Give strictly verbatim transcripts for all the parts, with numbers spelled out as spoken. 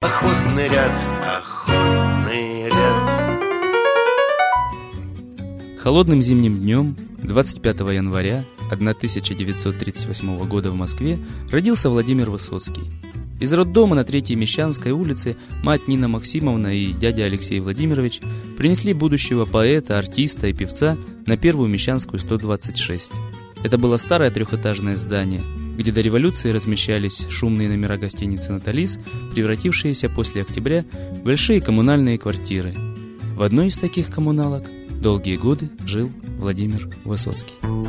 Охотный ряд, охотный ряд. Холодным зимним днем двадцать пятого января тысяча девятьсот тридцать восьмого года в Москве родился Владимир Высоцкий. Из роддома на Третьей Мещанской улице мать Нина Максимовна и дядя Алексей Владимирович принесли будущего поэта, артиста и певца на Первую Мещанскую сто двадцать шесть. Это было старое трехэтажное здание, где до революции размещались шумные номера гостиницы «Наталис», превратившиеся после октября в большие коммунальные квартиры. В одной из таких коммуналок долгие годы жил Владимир Высоцкий.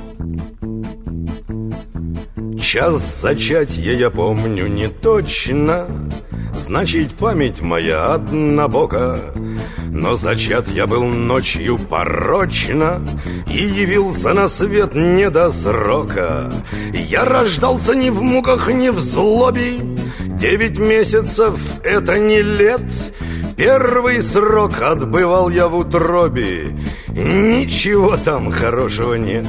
Час зачатья я помню не точно, значит, память моя однобока. Но зачат я был ночью порочно и явился на свет не до срока. Я рождался ни в муках, ни в злобе. Девять месяцев — это не лет. Первый срок отбывал я в утробе. Ничего там хорошего нет.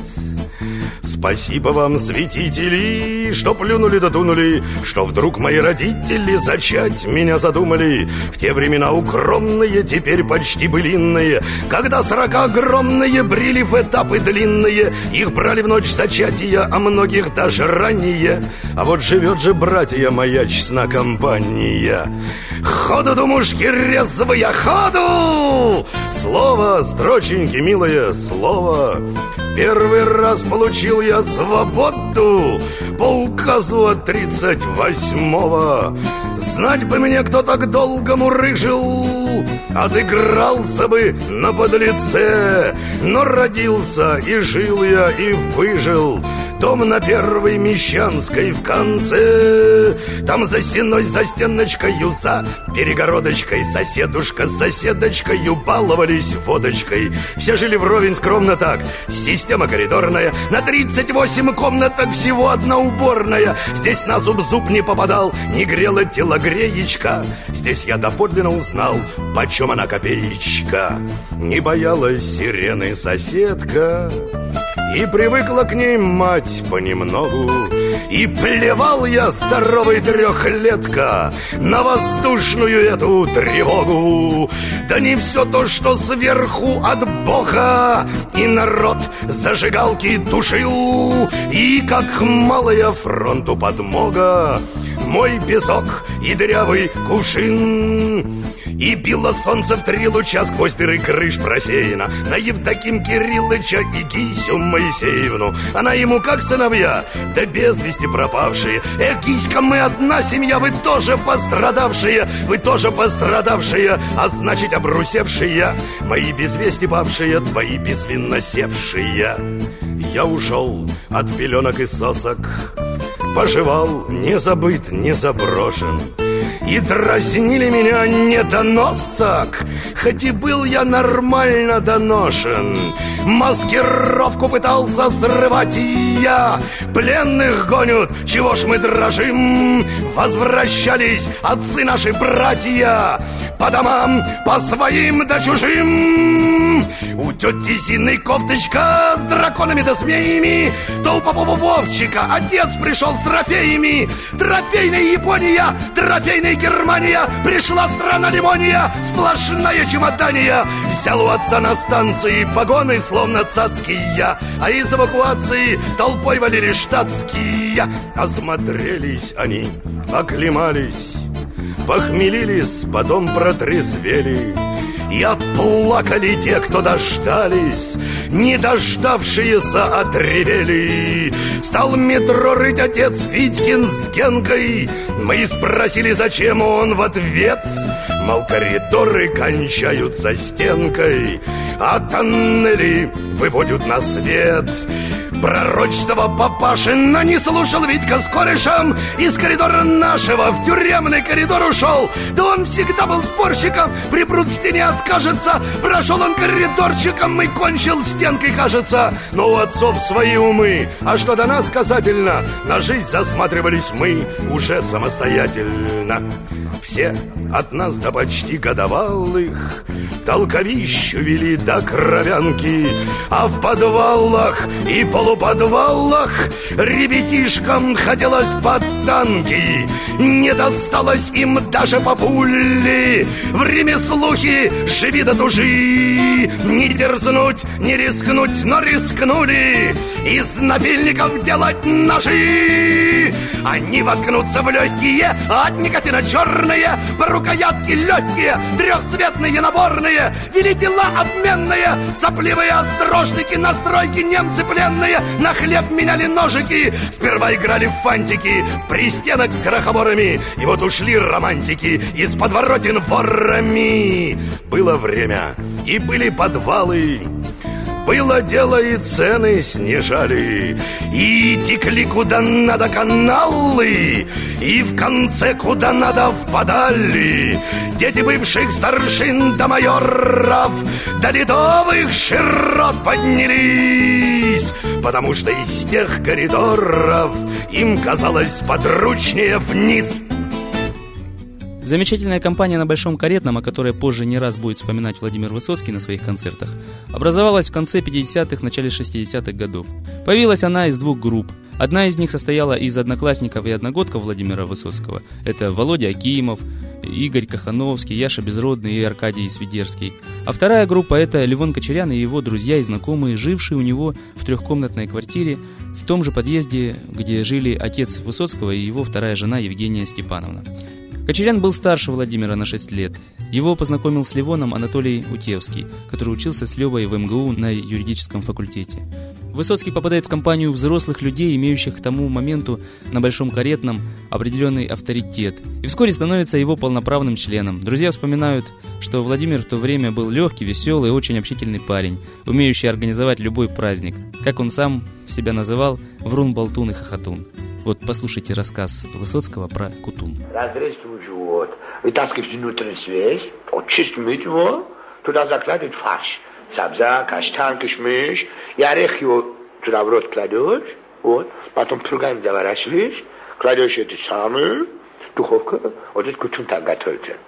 Спасибо вам, святители, что плюнули да дунули, что вдруг мои родители зачать меня задумали. В те времена укромные, теперь почти былинные, когда срока огромные брели в этапы длинные. Их брали в ночь зачатия, а многих даже ранее. А вот живет же, братья, моя честна компания. Ходу, думушки, резвые, ходу! Слово, строченьки, милое слово. Первый раз получил я свободу по указу от тридцать восьмого. Знать бы мне, кто так долго мурыжил, отыгрался бы на подлеце. Но родился и жил я, и выжил. Дом на Первой Мещанской в конце. Там за стеной, за стеночкою, за перегородочкой соседушка с соседочкою баловались водочкой. Все жили вровень скромно так. Система коридорная. На тридцать восемь комнаток всего одна уборная. Здесь на зуб зуб не попадал, не грела телогреечка. Здесь я доподлинно узнал, почем она копеечка. Не боялась сирены соседка, и привыкла к ней мать понемногу. И плевал я, здоровый трехлетка, на воздушную эту тревогу. Да не все то, что сверху от Бога. И народ зажигалки тушил, и как малая фронту подмога мой песок и дырявый кувшин. И било солнце в три луча сквозь дыры крыш просеяно на Евдоким Кириллыча и Гисю Моисеевну. Она ему как сыновья, да без вести пропавшие. Эх, Гиська, мы одна семья, вы тоже пострадавшие, вы тоже пострадавшие, а значит обрусевшие. Мои без вести павшие, твои безвинно севшие. Я ушел от пеленок и сосок, поживал, не забыт, не заброшен. И дразнили меня недоносок, хоть и был я нормально доношен. Маскировку пытался срывать и я. Пленных гонят, чего ж мы дрожим? Возвращались отцы наши братья по домам, по своим да чужим. У тети Зины кофточка с драконами да змеями, то у Попова Вовчика отец пришел с трофеями. Трофейная Япония, трофейная Германия, пришла страна лимония, сплошная чемодания. Взял у отца на станции погоны, словно цацкие, а из эвакуации толпой валили штатские. Осмотрелись они, оклемались, похмелились, потом протрезвели. И отплакали те, кто дождались, не дождавшиеся отревели. Стал метро рыть отец Витькин с Генкой. Мы спросили, зачем, он в ответ: мол, коридоры кончаются стенкой, а тоннели выводят на свет. Пророчество папашина не слушал Витька с корешем. Из коридора нашего в тюремный коридор ушел. Да он всегда был спорщиком, припрут в стене откажется. Прошел он коридорчиком и кончил стенкой, кажется. Но у отцов свои умы, а что до нас касательно, на жизнь засматривались мы уже самостоятельно. Все, от нас до почти годовалых, толковищу вели до кровянки, а в подвалах и полуподвалах ребятишкам хотелось под танки. Не досталось им даже по пуле, в ремеслухе живи да тужи. Не дерзнуть, не рискнуть, но рискнули из напильников делать ножи. Они воткнутся в легкие, от никотина черные, по рукоятки легкие, трехцветные наборные. Вели дела обменные, сопливые острожники, на стройке немцы пленные. На хлеб меняли ножики, сперва играли в фантики, в пристенок с крохоборами. И вот ушли романтики из подворотен ворами. Было время, и были подвалы, было дело, и цены снижали, и текли куда надо каналы, и в конце куда надо впадали дети бывших старшин до майоров, до ледовых широт поднялись, потому что из тех коридоров им казалось подручнее вниз. Замечательная компания на Большом Каретном, о которой позже не раз будет вспоминать Владимир Высоцкий на своих концертах, образовалась в конце пятидесятых, начале шестидесятых годов. Появилась она из двух групп. Одна из них состояла из одноклассников и одногодков Владимира Высоцкого. Это Володя Акимов, Игорь Кахановский, Яша Безродный и Аркадий Свидерский. А вторая группа – это Левон Кочерян и его друзья и знакомые, жившие у него в трехкомнатной квартире в том же подъезде, где жили отец Высоцкого и его вторая жена Евгения Степановна. Кочерян был старше Владимира на шесть лет. Его познакомил с Левоном Анатолий Утевский, который учился с Левой в эм гэ у на юридическом факультете. Высоцкий попадает в компанию взрослых людей, имеющих к тому моменту на Большом Каретном определенный авторитет, и вскоре становится его полноправным членом. Друзья вспоминают, что Владимир в то время был легкий, веселый и очень общительный парень, умеющий организовать любой праздник. Как он сам себя называл, врун, болтун и хохотун. Вот послушайте рассказ Высоцкого про кутун. Разрезать ему живот, вытаскивать внутреннюю связь, очистить его, туда закладывать фарш. Сабза, каштан, кишмиш, и орех его туда в рот кладешь, вот, потом кругами заворачиваешь, кладешь эту самую духовку, вот этот кутун так готовится.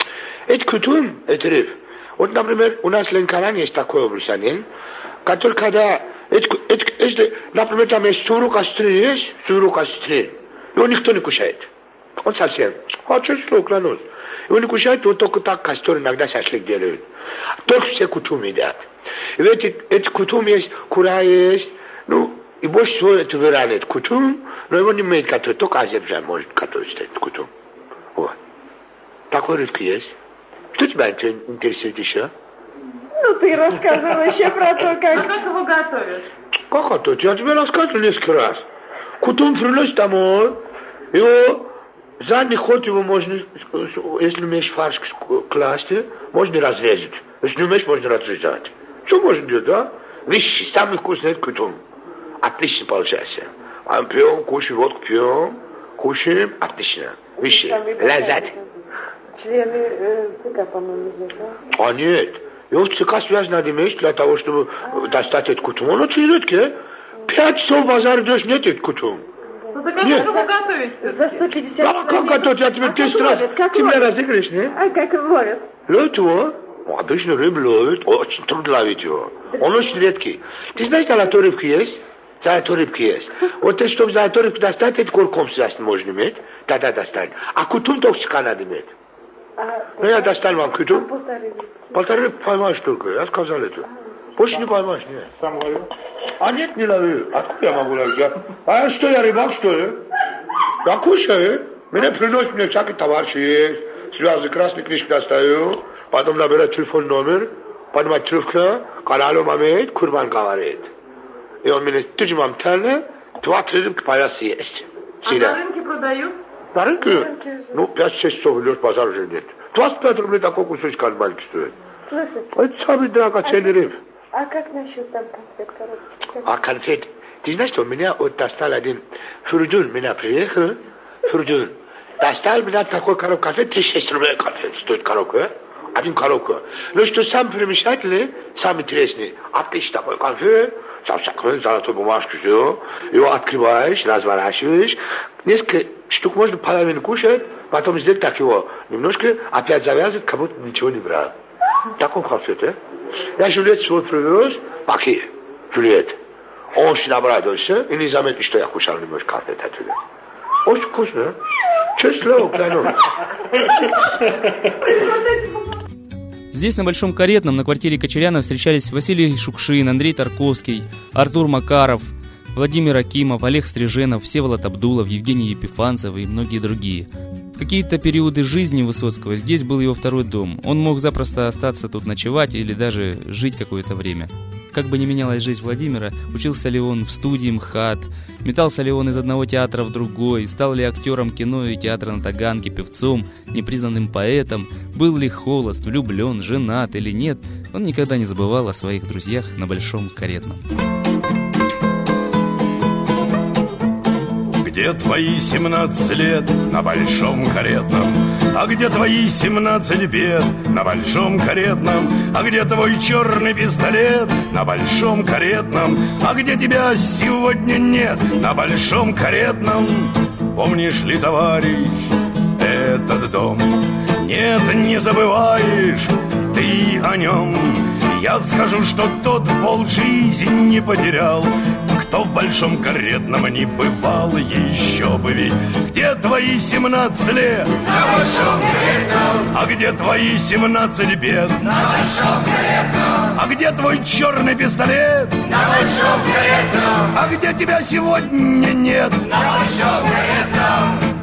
Это кутун, это рыб. Вот, например, у нас в Ленкоране есть такой обрусанин, который когда... Это, это, это, например, там есть сорок острин, есть сорок острин. Его никто не кушает. Он совсем. А что что клянусь? Его не кушает, вот только так костер иногда шашлык делают. Только все кутум едят. И в эти, эти кутум есть, кура есть, ну, и больше всего это выралит кутум, но его не умеет готовить, только Азербайджан может готовить этот кутум. Вот. Такой рыбки есть. Что тебя интересует еще? Ну, ты рассказывал еще про то, как... А как его готовят? Как готовить? Я тебе рассказывал несколько раз. Кутун приносит домой, его задний ход его можно, если умеешь фарш класть, можно разрезать. Если не умеешь, можно разрезать. Что можно делать, да? Вещи, самый вкусный это кутун. Отлично получается. А мы пьем, кушаем, водку пьем, кушаем, отлично. Вещи, лазать. Члены э, ЦК, по-моему, здесь, да? А нет. Его в ЦК связь надо иметь для того, чтобы достать этот кутум. Он очень редкий. Пять часов базар идешь, нет этот кутум. Ну так как Нет. его готовить? За сто пятьдесят. А как готовить? Я тебе А десять как раз. ловят? Как Ты меня ловят? разыграешь, не? А как ловят? Ловит его. Ну, обычно рыбу ловит. Очень трудно ловить его. Он очень редкий. Ты знаешь, золотой рыбки есть? Золотой рыбки есть. Вот ты, чтобы золотой рыбку достать, это курком связь можно иметь. Тогда достань. А кутун только ЦК надо иметь. А, Ну, я достал вам кутун. полторы рыбки. Полторы рыбки поймаешь только. Я сказал это. Больше не поймаешь, нет. Сам ловил. А нет, не ловил. Откуда я могу ловить? Я... А что, я рыбак, что ли? Я кушаю. Меня приносят, мне всякий товарищ есть. Связанный красный книжки достаю. Потом набираю телефон номер. Поднимает трубку. Каналу мамет, курбан говорит. И он мне тыжмам тальне. Два-три рыбки пояс есть. А на рынке продают? На рынке? Ну, пять-шесть часов идешь, базар уже нет. двадцать пять рублей такой кусочек маленький стоит. Слушай, Это самый драгоценный рыб. а как насчет там конфет, коробочек? А конфет? Ты знаешь, что у меня вот достал один фурдун, меня приехал, фурдун. Достал меня такой коробку конфет, тридцать шесть рублей конфет стоит коробка, а? Один коробка. Ну, что самый примечательный, самый интересный, отличный такой конфет, сам закрой, золотой бумажку, все, его открываешь, разворачиваешь, несколько штук можно половину кушать, Потом сделать так его немножко, опять завязывать, как будто ничего не брал. Так он конфет, а? Я Жюльет свой привез, Баки, Жюльет. Он очень обрадовался и не заметил, что я кушал немножко конфет оттуда. Очень вкусно. Честно, клянусь. Здесь, на Большом Каретном, на квартире Кочеряна встречались Василий Шукшин, Андрей Тарковский, Артур Макаров, Владимир Акимов, Олег Стриженов, Всеволод Абдулов, Евгений Епифанцев и многие другие. В какие-то периоды жизни Высоцкого здесь был его второй дом. Он мог запросто остаться тут ночевать или даже жить какое-то время. Как бы ни менялась жизнь Владимира, учился ли он в студии МХАТ, метался ли он из одного театра в другой, стал ли актером кино и театра на Таганке, певцом, непризнанным поэтом, был ли холост, влюблен, женат или нет, он никогда не забывал о своих друзьях на Большом Каретном. Где твои семнадцать лет на Большом Каретном? А где твои семнадцать бед на Большом Каретном? А где твой черный пистолет на Большом Каретном? А где тебя сегодня нет на Большом Каретном? Помнишь ли, товарищ, этот дом? Нет, не забываешь ты о нем. Я скажу, что тот полжизни потерял, кто в Большом Каретном не бывал еще бы ведь. Где твои семнадцать лет на Большом Каретном? А где твои семнадцать бед на Большом Каретном? А где твой черный пистолет на Большом Каретном? А где тебя сегодня нет на Большом Каретном?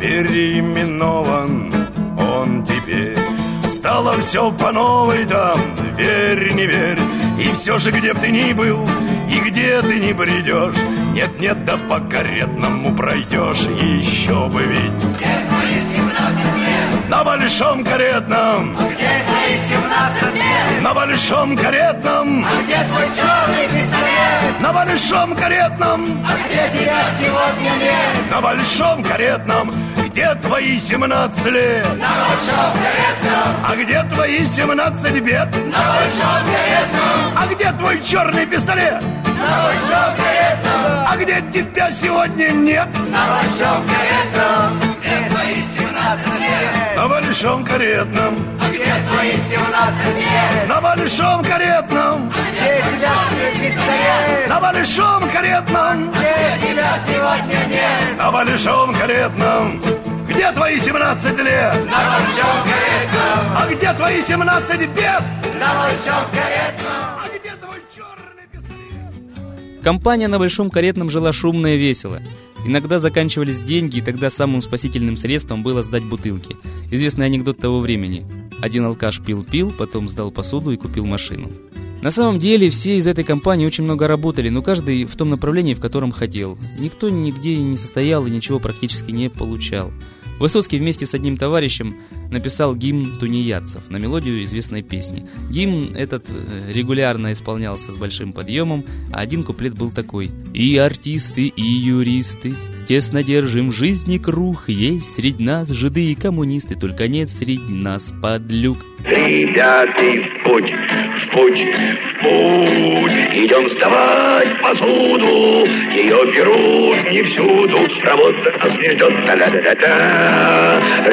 Переименован он теперь, стало все по новой там, верь, не верь. И все же, где б ты ни был, и где ты ни придешь, нет-нет, да по Каретному пройдешь, еще бы ведь. Где твои семнадцать лет? На Большом Каретном. А где твои семнадцать лет? На Большом Каретном. А где твой черный пистолет? На Большом Каретном. А где тебя сегодня нет? На Большом Каретном. Где твои семнадцать лет? На Большом Каретном. А где твои семнадцать бед? На Большом Каретном. А где твой черный пистолет? На Большом Каретном. А где тебя сегодня нет? На Большом Каретном. Где твои семнадцать лет? На Большом Каретном. А где твои семнадцать лет? На Большом Каретном. А где тебя пистолет? На Большом Каретном. Где тебя сегодня нет? На Большом Каретном. Где твои семнадцать лет? На Большом Каретном. А где твои семнадцать бед? На Большом Каретном. А где твой черный пистолет? Компания на Большом Каретном жила шумно и весело. Иногда заканчивались деньги, и тогда самым спасительным средством было сдать бутылки. Известный анекдот того времени. Один алкаш пил-пил, потом сдал посуду и купил машину. На самом деле, все из этой компании очень много работали, но каждый в том направлении, в котором хотел. Никто нигде не состоял и ничего практически не получал. Высоцкий вместе с одним товарищем написал гимн тунеядцев на мелодию известной песни. Гимн этот регулярно исполнялся с большим подъемом, а один куплет был такой: «И артисты, и юристы, тесно держим в жизни круг, есть среди нас жиды и коммунисты, только нет среди нас подлюк». Ребята, в путь, в путь, в путь, идем сдавать посуду, ее берут не всюду, работа нас не ждет, та-да-да-да-да,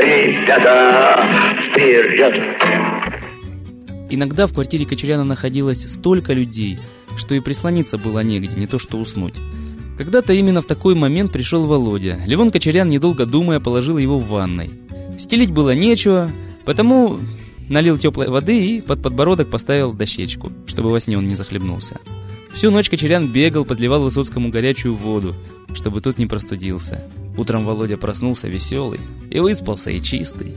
ребята, вперед! Иногда в квартире Кочеряна находилось столько людей, что и прислониться было негде, не то что уснуть. Когда-то именно в такой момент пришел Володя. Левон Кочерян, недолго думая, положил его в ванной. Стелить было нечего, потому налил теплой воды и под подбородок поставил дощечку, чтобы во сне он не захлебнулся. Всю ночь Кочерян бегал, подливал Высоцкому горячую воду, чтобы тот не простудился. Утром Володя проснулся веселый и выспался, и чистый.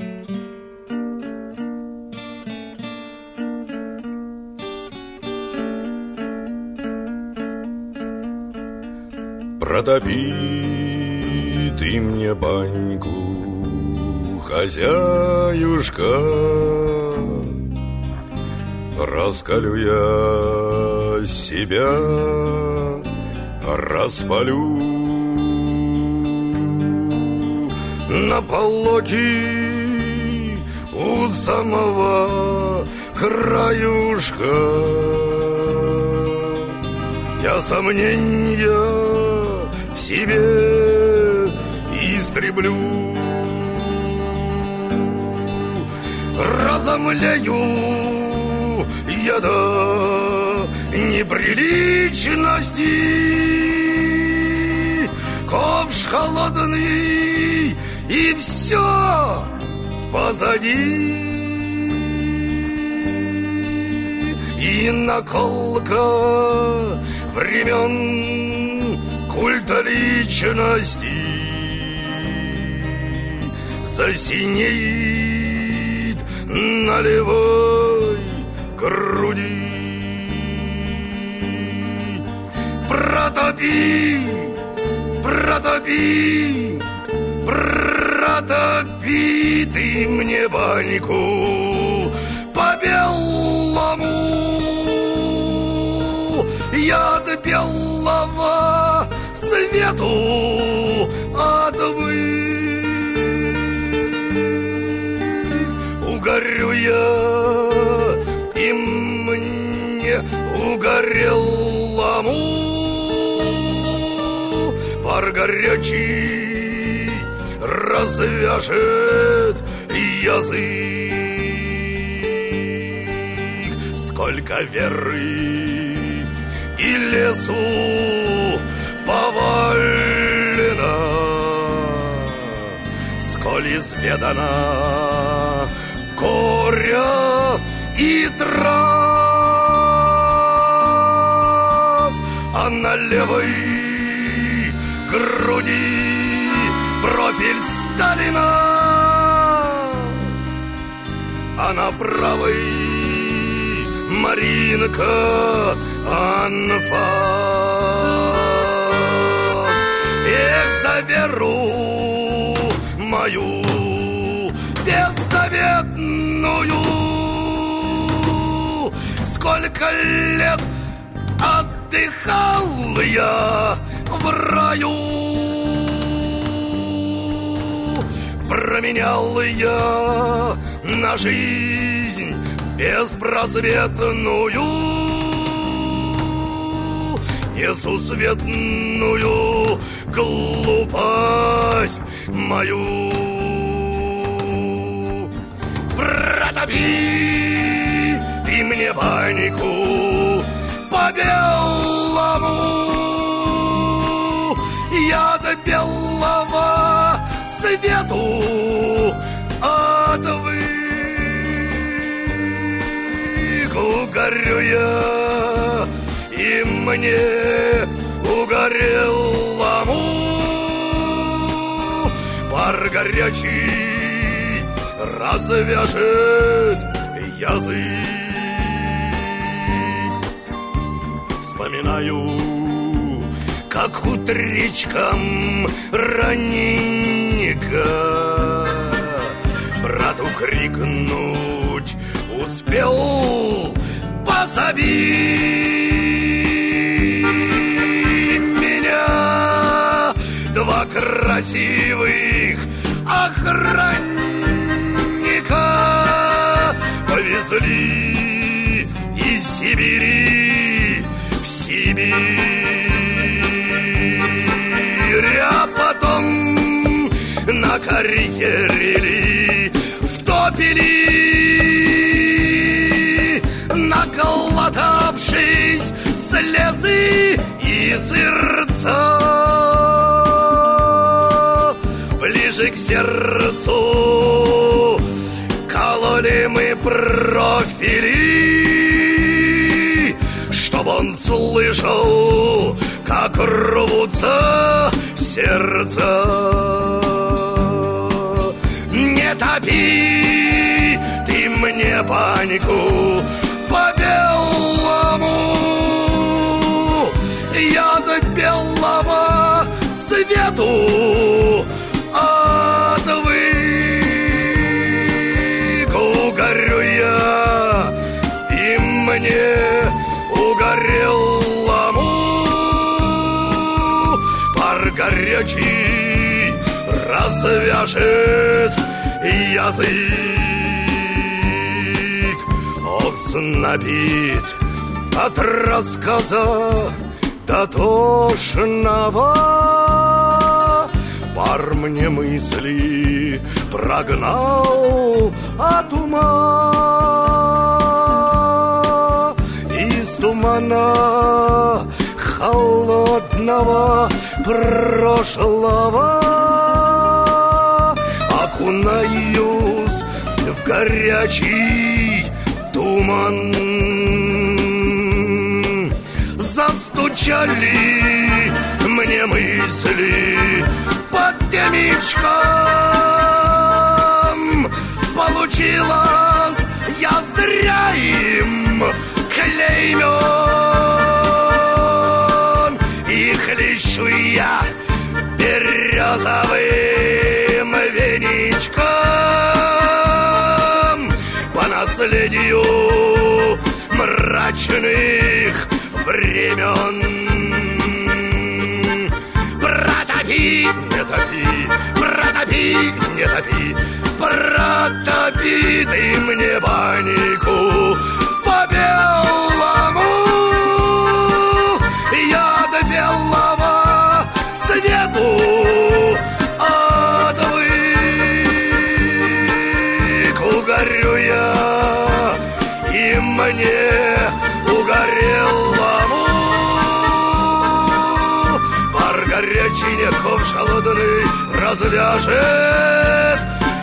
Протопи ты мне баньку, хозяюшка, раскалю я себя, распалю на полоки у самого краюшка. Я сомнения в себе истреблю, разомлею я до неприличности. Ковш холодный, и все позади. И наколка времен культа личности засинеет на левой груди. Протопи, протопи, протопи ты мне баньку по белому. Я до белого свету отвык. Угорю я, и мне угорелому пар горячий развяжет язык. Сколько веры и лесу повалено, сколь изведано горя и трав, а на левой груди профиль Сталина, а на правой Маринка анфас. Эх, за веру мою беззаветную, сколько лет отдыхал я в раю. Променял я на жизнь беспросветную, несусветную глупость мою. Протопи ты мне баньку по белому, я до белого свету отвык. Угорю я, и мне угорелому пар горячий развяжет язык. Вспоминаю, как утречком раненько брату крикнуть успел: позови меня. Два красивых охранника повезли из Сибири в Сибирь, а потом на карьере втопили, наголодавшись слезы и сырца. Ближе к сердцу кололи мы профили, чтоб он слышал, как рвутся сердца. Не топи ты мне баньку по белому, я до белого свету отвык. Угорю я, и мне угорелому пар горячий развяжет язык. Ох, знобит от рассказа дотошного, пар мне мысли прогнал от ума. Из тумана холодного прошлого окунаюсь в горячий туман. Застучали мне мысли под темечком. Получилось, я зря им клеймен. И хлещу я березовым веничком по наследию мрачных времен. Протопи, не топи, протопи, не топи, протопи ты мне баньку по белому. Я до белого свету отвык. Угорю я, и мне угорелому пар горячий неков холодный развяжет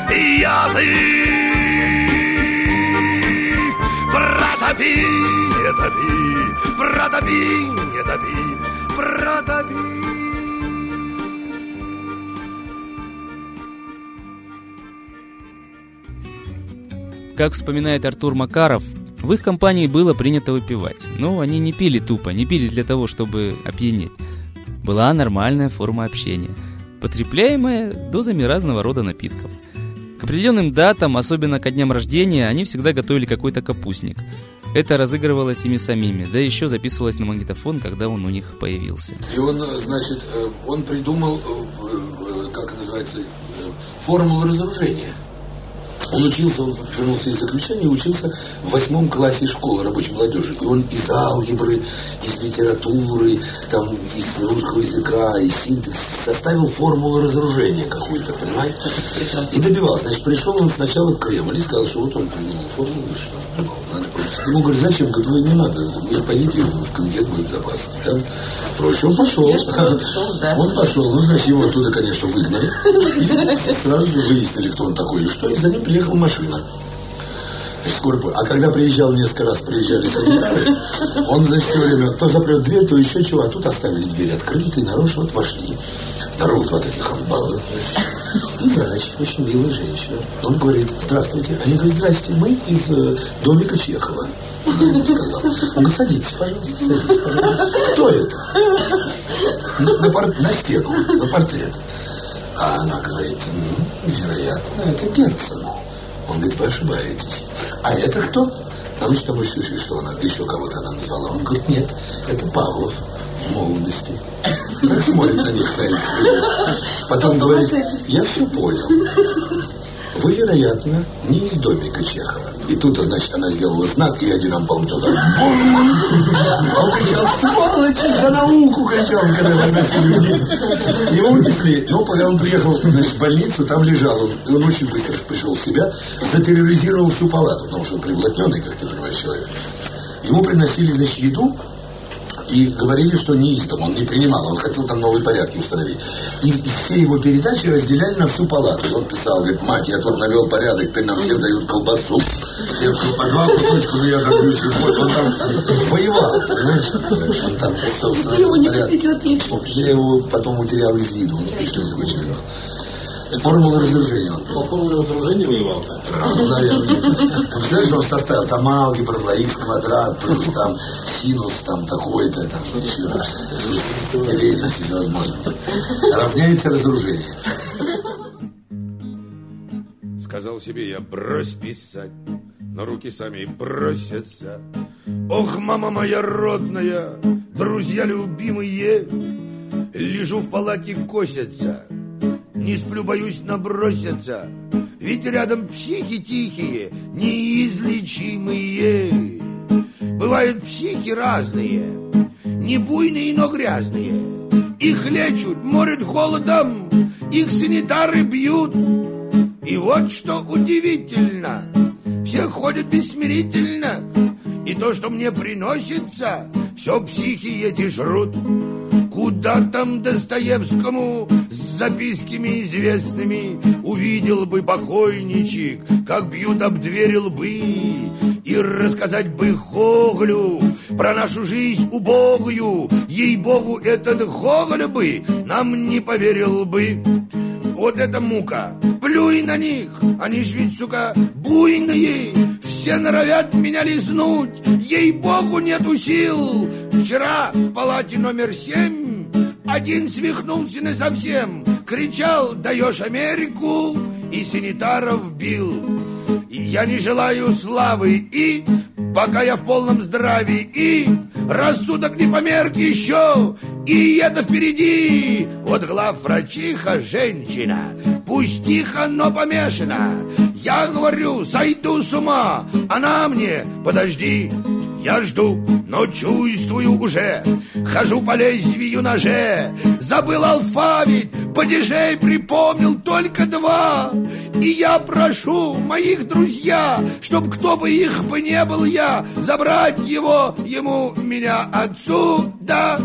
язык. Протопи, не топи, протопи, не топи, протопи. Как вспоминает Артур Макаров, в их компании было принято выпивать. Но они не пили тупо, не пили для того, чтобы опьянеть. Была нормальная форма общения, потребляемая дозами разного рода напитков. К определенным датам, особенно ко дням рождения, они всегда готовили какой-то капустник. Это разыгрывалось ими самими, да еще записывалось на магнитофон, когда он у них появился. И он, значит, он придумал, как называется, формулу разоружения. Он учился, он вернулся из заключения, учился в восьмом классе школы рабочей молодежи. И он из алгебры, из литературы, там, из русского языка, из синтаксиса составил формулу разоружения какую-то, понимаете? И добивался. Значит, пришел он сначала в Кремль и сказал, что вот он придумал формулу, и что надо просто. Ему говорят, зачем? Говорит, вы не надо, вы пойдите в комитет безопасности. Там проще. Он пошел. Он пошел. Ну, значит, его оттуда, конечно, выгнали. И сразу же выяснили, кто он такой и что. И за ним приехала машина. А когда приезжал, несколько раз приезжали санитары, он, значит, все время то запрет дверь, то еще чего. А тут оставили дверь открытой, нарочно вот вошли. Здорово, два таких амбала. И врач, очень милая женщина. Он говорит, здравствуйте. Они говорят, здрасте, мы из э, домика Чехова. Он ему сказал. Он говорит, садитесь, пожалуйста, садитесь, пожалуйста. Кто это? На, на, пор- на стену, на портрет. А она говорит, ну, вероятно, это Герцен. Он говорит, вы ошибаетесь. А это кто? Там что, там еще, что она, еще кого-то она назвала. Он говорит, нет, это Павлов в молодости. Как смотрит на них стоит. Потом говорит, я все понял. Вы, вероятно, не из домика Чехова. И тут, значит, она сделала знак, и один ампал туда. Он кричал, сволочи, за науку, кричал, когда приносили вниз. Его унесли. Ну, когда он приехал, значит, в больницу, там лежал он. И он очень быстро пришел в себя, затерроризировал всю палату, потому что он приблотненный, как ты понимаешь, человек. Ему приносили, значит, еду, и говорили, что не из дома, он не принимал, он хотел там новые порядки установить. И, и все его передачи разделяли на всю палату. И он писал, говорит, мать, я тут навел порядок, теперь нам всем дают колбасу. Всем по два кусочка, но я добьюсь и вот. Он там воевал, понимаешь? Он там просто установил порядок. Я его потом утерял из виду, он смешной такой человек был. Формула разоружения. По формуле разоружения воевал? Да, я представляешь, он составил там алгебра, х квадрат, плюс там синус, там такой-то, там все. Деление всевозможно. Равняется разоружение. Сказал себе я, брось писать, но руки сами просятся. Ох, мама моя родная, друзья любимые, лежу в палате, косятся. Не сплю, боюсь наброситься, ведь рядом психи тихие, неизлечимые. Бывают психи разные, не буйные, но грязные. Их лечат, морят холодом, их санитары бьют. И вот что удивительно, все ходят бессмирительно, и то, что мне приносится, все психи эти жрут. Куда там Достоевскому с записками известными увидел бы покойничек, как бьют об двери лбы, и рассказать бы Гоголю про нашу жизнь убогую. Ей-богу, этот Гоголь бы нам не поверил бы. Вот это мука, плюй на них, они ж ведь, сука, буйные, все норовят меня лизнуть, ей-богу, нету сил. Вчера в палате номер семь один свихнулся насовсем, кричал: даешь Америку, и санитаров бил. И я не желаю славы, и пока я в полном здравии, и рассудок не померк еще, и это впереди. Вот главврачиха женщина, пусть тихо, но помешана. Я говорю, сойду с ума, она мне: подожди. Я жду, но чувствую уже, хожу по лезвию ноже. Забыл алфавит, падежей припомнил только два. И я прошу моих друзья, чтоб кто бы их бы не был я, забрать его, ему, меня отсюда.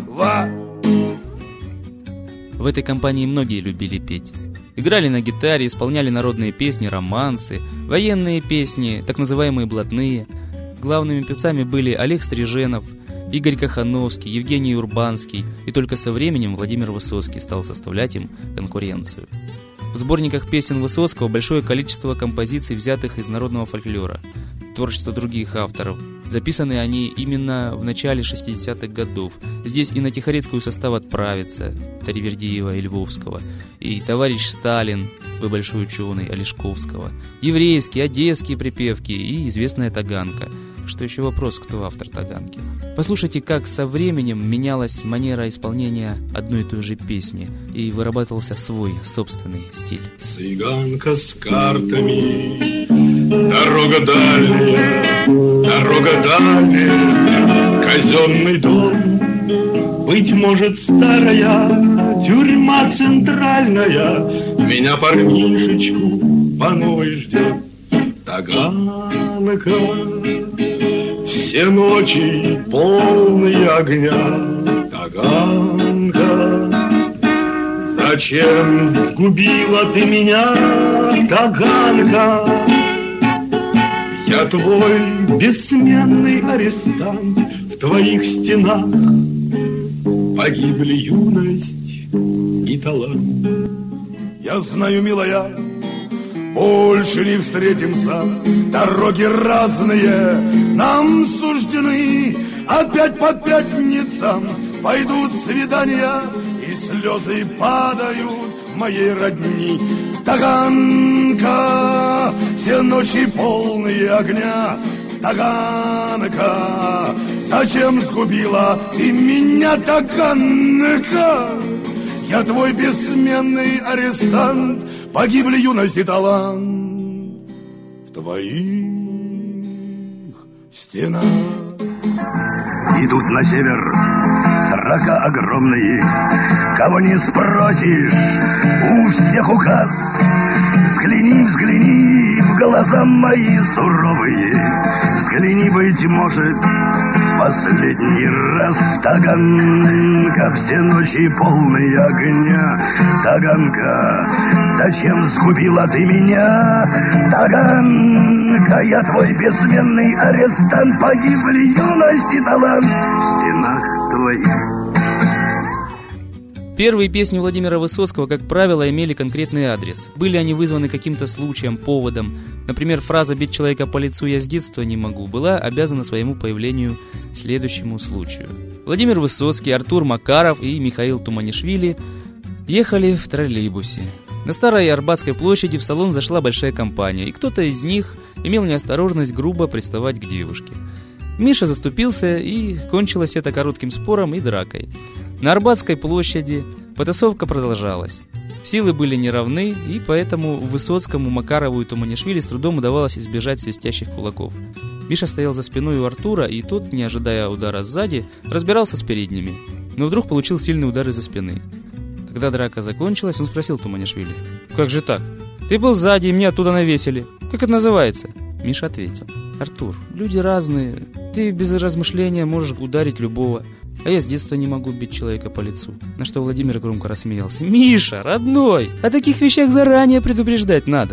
В этой компании многие любили петь. Играли на гитаре, исполняли народные песни, романсы, военные песни, так называемые блатные. Главными певцами были Олег Стриженов, Игорь Кахановский, Евгений Урбанский, и только со временем Владимир Высоцкий стал составлять им конкуренцию. В сборниках песен Высоцкого большое количество композиций, взятых из народного фольклора, творчество других авторов. Записаны они именно в начале шестидесятых годов. Здесь и на Тихорецкую состав отправится Таривердиева и Львовского, и товарищ Сталин, вы большой ученый, Олешковского, еврейские, одесские припевки и известная таганка. Что еще вопрос, кто автор таганки? Послушайте, как со временем менялась манера исполнения одной и той же песни, и вырабатывался свой собственный стиль. Цыганка с картами, дорога дальняя, дорога дальняя, казенный дом, быть может старая, тюрьма центральная, меня парнишечку по новой ждет. Таганка, все ночи полные огня, Таганка, зачем сгубила ты меня, Таганка? Я твой бессменный арестант, в твоих стенах погибли юность и талант. Я знаю, милая, больше не встретимся, дороги разные нам суждены. Опять по пятницам пойдут свидания, и слезы падают моей родни. Таганка, все ночи полные огня, Таганка, зачем сгубила ты меня, Таганка? Я твой бессменный арестант, погибли юность и талант в твоих стенах. Идут на север строка огромные, кого не спросишь, у всех указ. Взгляни, взгляни в глаза мои суровые, взгляни, быть может, последний раз. Таганка, все ночи полные огня, Таганка, зачем сгубила ты меня? Таганка, я твой бессменный арестант, погибли юность и талант в стенах твоих. Первые песни Владимира Высоцкого, как правило, имели конкретный адрес. Были они вызваны каким-то случаем, поводом. Например, фраза «бить человека по лицу я с детства не могу» была обязана своему появлению следующему случаю. Владимир Высоцкий, Артур Макаров и Михаил Туманишвили ехали в троллейбусе. На Старой Арбатской площади в салон зашла большая компания, и кто-то из них имел неосторожность грубо приставать к девушке. Миша заступился, и кончилось это коротким спором и дракой. На Арбатской площади потасовка продолжалась. Силы были неравны, и поэтому Высоцкому, Макарову и Туманишвили с трудом удавалось избежать свистящих кулаков. Миша стоял за спиной у Артура, и тот, не ожидая удара сзади, разбирался с передними, но вдруг получил сильный удар из-за спины. Когда драка закончилась, он спросил Туманишвили: «Как же так? Ты был сзади, и меня оттуда навесили. Как это называется? Миша ответил: Артур, люди разные. Ты без размышления можешь ударить любого. А я с детства не могу бить человека по лицу. На что Владимир громко рассмеялся. Миша, родной, о таких вещах заранее предупреждать надо.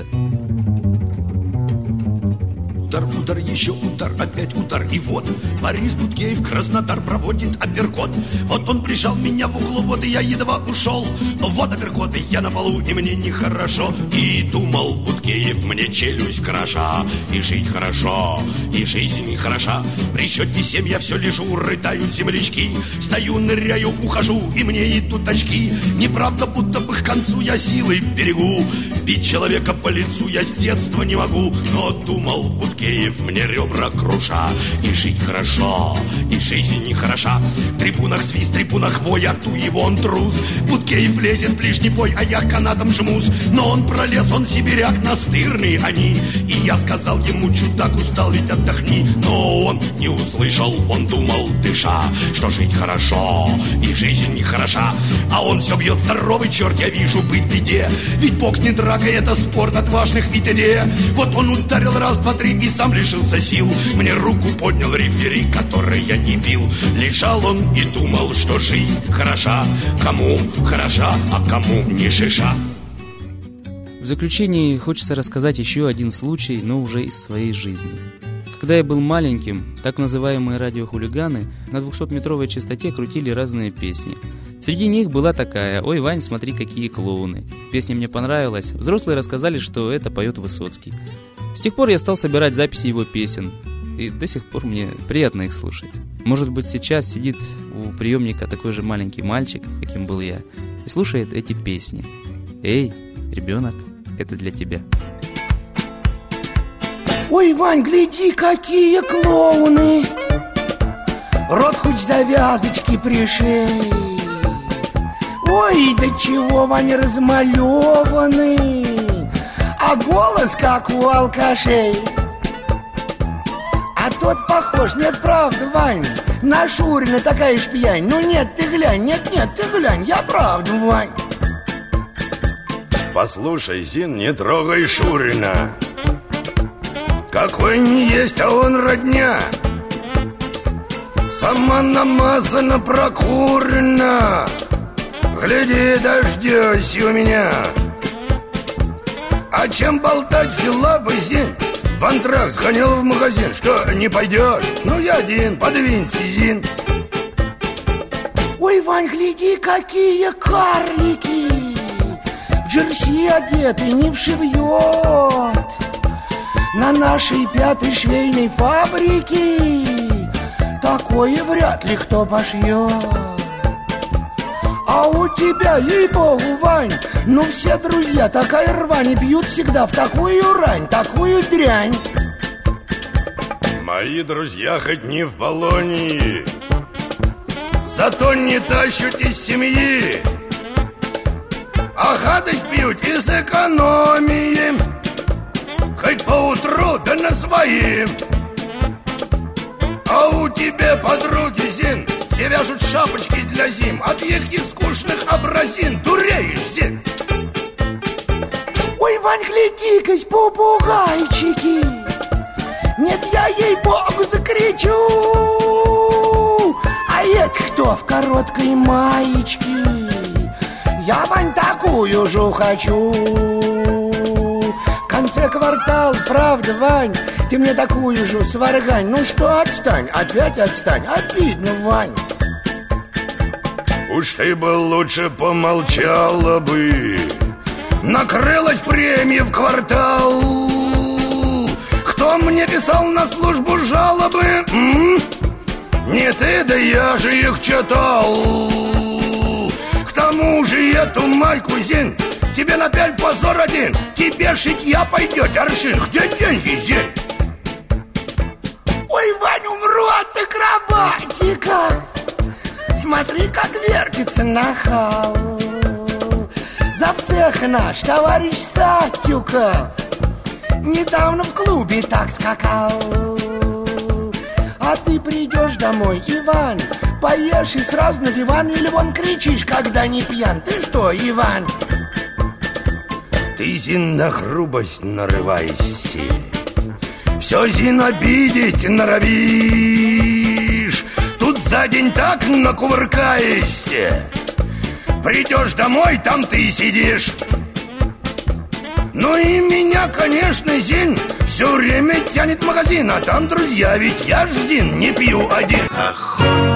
Удар, удар, еще удар, опять удар. И вот Борис Будкеев Краснодар проводит апперкот. Вот он прижал меня в углу, вот и я едва ушел. Вот апперкот, и я на полу, и мне нехорошо. И думал Будкеев, мне челюсть кроша. И жить хорошо, и жизнь хороша. При счете семь я все лежу, рыдают землячки. Стою, ныряю, ухожу, и мне идут очки. Неправда, будто бы к концу я силой берегу. Бить человека по лицу я с детства не могу. Но думал Будкеев, мне ребра круша. И жить хорошо, и жизнь не хороша. В трибунах свист, в трибунах вой, а ту его он трус. Будкеев лезет в ближний бой, а я канатом жмусь. Но он пролез, он сибиряк, настырные они. И я сказал ему, чудак, устал, ведь отдохни. Но он не услышал, он думал, дыша, что жить хорошо, и жизнь не хороша. А он все бьет, здоровый черт, я вижу, быть в беде. Ведь бокс не драка, это спорт отважных витязей. Вот он ударил раз, два, три и сам лишился сил. Мне руку поднял рефери, который я не бил. Лежал он и думал, что жизнь хороша. Кому хороша, а кому не шиша. В заключении хочется рассказать еще один случай, но уже из своей жизни. Когда я был маленьким, так называемые радиохулиганы на двухсотметровой частоте крутили разные песни. Среди них была такая: «Ой, Вань, смотри, какие клоуны». Песня мне понравилась, взрослые рассказали, что это поет Высоцкий. С тех пор я стал собирать записи его песен, и до сих пор мне приятно их слушать. Может быть, сейчас сидит у приемника такой же маленький мальчик, каким был я, и слушает эти песни. Эй, ребенок, это для тебя. Ой, Вань, гляди, какие клоуны! Рот хоть завязочки пришей. Ой, до чего, Вань, размалеваны, а голос как у алкашей. А тот похож, нет, правда, Вань, на Шурина такая ж пьянь. Ну нет, ты глянь, нет, нет, ты глянь, я правда, Вань. Послушай, Зин, не трогай Шурина. Какой не есть, а он родня. Сама намазана, прокурена. Гляди, дождёсь у меня. А чем болтать, взяла бы, Зин? В антракт сгонял в магазин. Что, не пойдешь? Ну, я один, подвинься, Зин. Ой, Вань, гляди, какие карлики. В джерси одеты, не вшивьет. На нашей пятой швейной фабрике такое вряд ли кто пошьет. А у тебя, ей-богу, Вань, ну все друзья такая рвань, и бьют всегда в такую рань, такую дрянь. Мои друзья хоть не в Болонии, зато не тащут из семьи, а гадость пьют из экономии. Хоть поутру, да на своим. А у тебя подруги, Зин, все вяжут шапочки для зим. От их скучных образин дуреешь, Зин. Ой, Вань, гляди-ка, попугайчики. Нет, я ей-богу закричу. А это кто в короткой маечке? Я, Вань, такую же хочу. В конце квартала, правда, Вань, ты мне такую же сваргань. Ну что, отстань, опять отстань, обидно, Вань. Уж ты бы лучше помолчала бы. Накрылась премия в квартал. Кто мне писал на службу жалобы? М? Не ты, да я же их читал. К тому же эту майку, Зин, тебе на пять позор один. Тебе шить я пойдет аршин. Где деньги, Зин? Ой, Вань, умру от акробатика. Смотри, как вертится нахал. Завцех наш, товарищ Сатюков, недавно в клубе так скакал. А ты придешь домой, Иван, поешь и сразу на диван. Или вон кричишь, когда не пьян. Ты что, Иван? Ты, Зин, на грубость нарывайся, все, Зин, обидеть норовишь. Тут за день так накувыркаешься, придешь домой, там ты сидишь. Ну и меня, конечно, Зин, все время тянет в магазин, а там друзья, ведь я ж, Зин, не пью один. Охота